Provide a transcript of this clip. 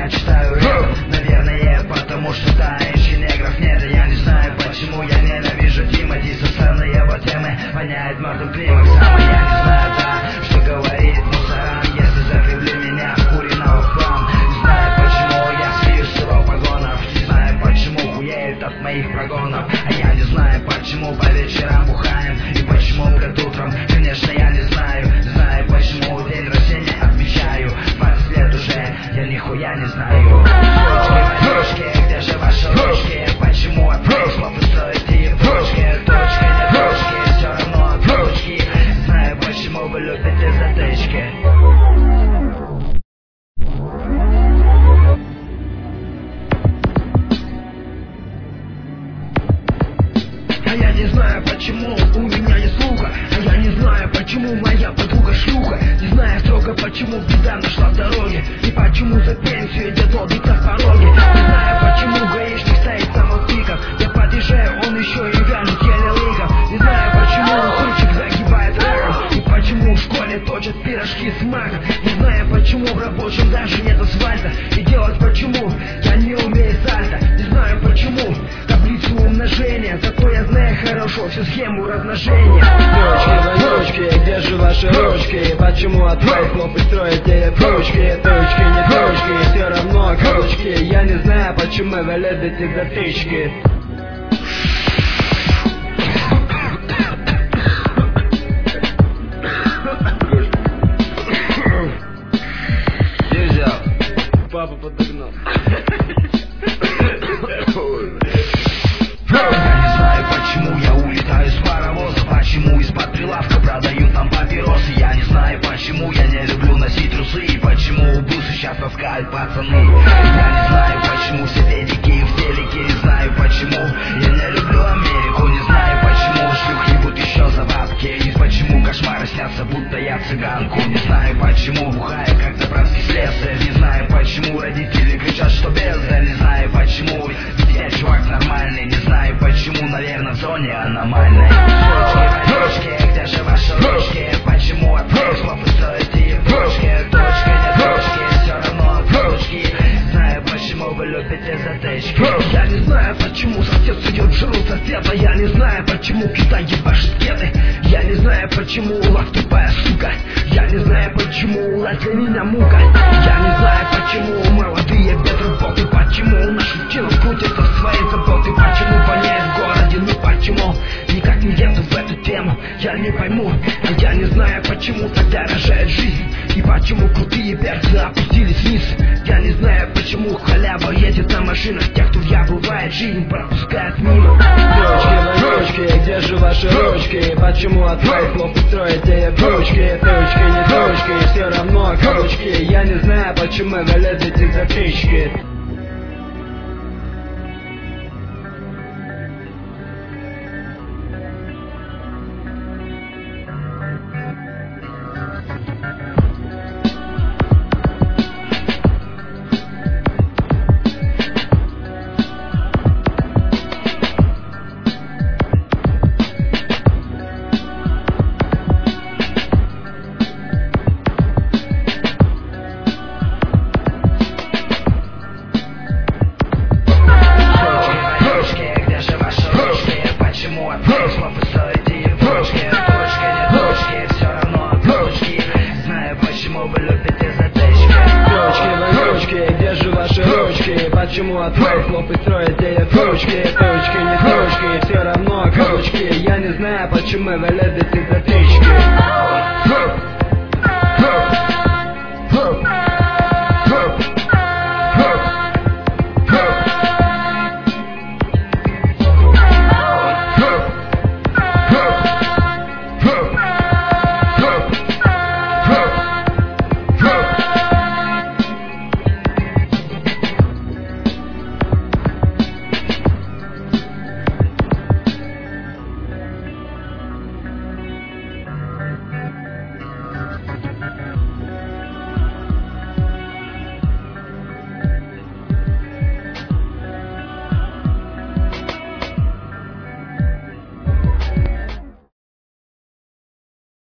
читаю рэп, наверное, потому что тающих негров нет. Я не знаю, почему я ненавижу Тимати. Сосанные его темы воняет мертвым климаксом. И я не знаю, да, что говорит мусорам, если закрепли меня в куриного в хлам. Не знаю, почему я смеюсь с его погонов, не знаю, почему хуеют от моих прогонов. А я не знаю, почему по вечерам бухаем и почему перед утром, конечно, я не знаю. Не знаю, почему день рождения отмечаю 20 лет уже, я нихуя не знаю. Девочки, где же ваши ручки? Почему от моих слов вы строите точки? Точки, не точки, все равно от ручки. Знаю, почему вы любите затычки. А я не знаю, почему у меня нет слуха. А я не знаю, почему моя подруга шлюха. Не знаю строго, почему беда нашла в дороге. И почему за пенсию дед лобится в пороге. Не знаю, почему гаишник стоит самых пиков. Я подъезжаю, он еще и вянет еле лыком. Не знаю, почему курчик загибает раком. И почему в школе точат пирожки с маком. Не знаю, почему в рабочем даже нет асфальта. И делать почему я не умею сальто. Не знаю, почему таблицу умножения, зато я знаю хорошо всю схему размножения. Точки, вонючки, где же ваши ручки? Почему от твоих слов вы строите точки? Точки, не точки, все равно каблучки. Я не знаю, почему вы любите затычки. Где взял? Папа подогнал. Почему я улетаю с паровоза? Почему из-под прилавка продают там папиросы? Я не знаю, почему я не люблю носить трусы. И почему бусы сейчас таскают пацаны. Я не знаю, почему все педики в телеке. Не знаю, почему я не люблю Америку. Не знаю, почему шлюхи будут еще за бабки. И почему кошмары снятся, будто я цыганку. Не знаю, почему бухаю, как заправский слесарь. Не знаю, почему родители кричат, что бездарь. Не знаю, почему я чувак нормальный. Не знаю, почему, наверное, в зоне аномальной. Точки, где же ваши ручки? Почему от моих слов вы строите точки? Точки, не точки, все равно от ручки. Знаю, почему вы любите затычки. Я не знаю, почему сосед сует в жру соседа. Я не знаю, почему Китай ебашит кеды. Я не знаю, почему Улад тупая сука. Я не знаю, почему Улад для меня мука. Я не знаю, почему молодые без работы. Почему наши тело крутятся в своей заботы. Почему понять в городе, ну почему никак не едут в эту тему, я не пойму. А я не знаю, почему тогда рожает жизнь. И почему крутые перцы опустились вниз. Я не знаю, почему халява едет на машинах. Тех, кто бывает, жизнь пропускает мимо. Точки, вонючки, где же ваши ручки? Почему от твоих слов вы строите точки? Точки, не точки, все равно каблучки. Я не знаю, почему вы лезете затычки. Почему от твоих слов вы строите точки? Точки, не точки, все равно каблучки. Я не знаю, почему вы лезете